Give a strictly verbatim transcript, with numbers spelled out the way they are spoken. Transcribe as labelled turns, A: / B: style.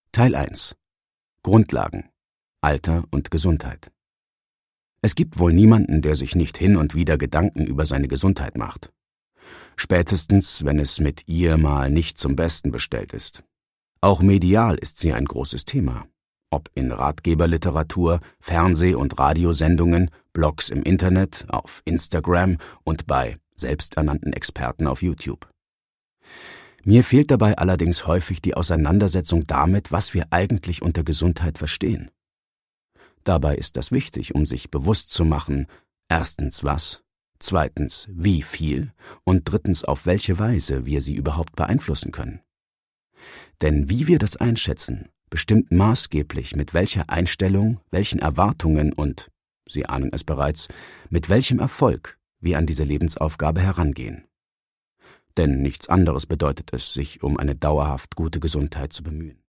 A: Teil eins. Grundlagen: Alter und Gesundheit. Es gibt wohl niemanden, der sich nicht hin und wieder Gedanken über seine Gesundheit macht. Spätestens, wenn es mit ihr mal nicht zum Besten bestellt ist. Auch medial ist sie ein großes Thema. Ob in Ratgeberliteratur, Fernseh- und Radiosendungen, Blogs im Internet, auf Instagram und bei selbsternannten Experten auf YouTube. Mir fehlt dabei allerdings häufig die Auseinandersetzung damit, was wir eigentlich unter Gesundheit verstehen. Dabei ist das wichtig, um sich bewusst zu machen, erstens was, zweitens wie viel und drittens auf welche Weise wir sie überhaupt beeinflussen können. Denn wie wir das einschätzen, bestimmt maßgeblich, mit welcher Einstellung, welchen Erwartungen und, Sie ahnen es bereits, mit welchem Erfolg wir an diese Lebensaufgabe herangehen. Denn nichts anderes bedeutet es, sich um eine dauerhaft gute Gesundheit zu bemühen.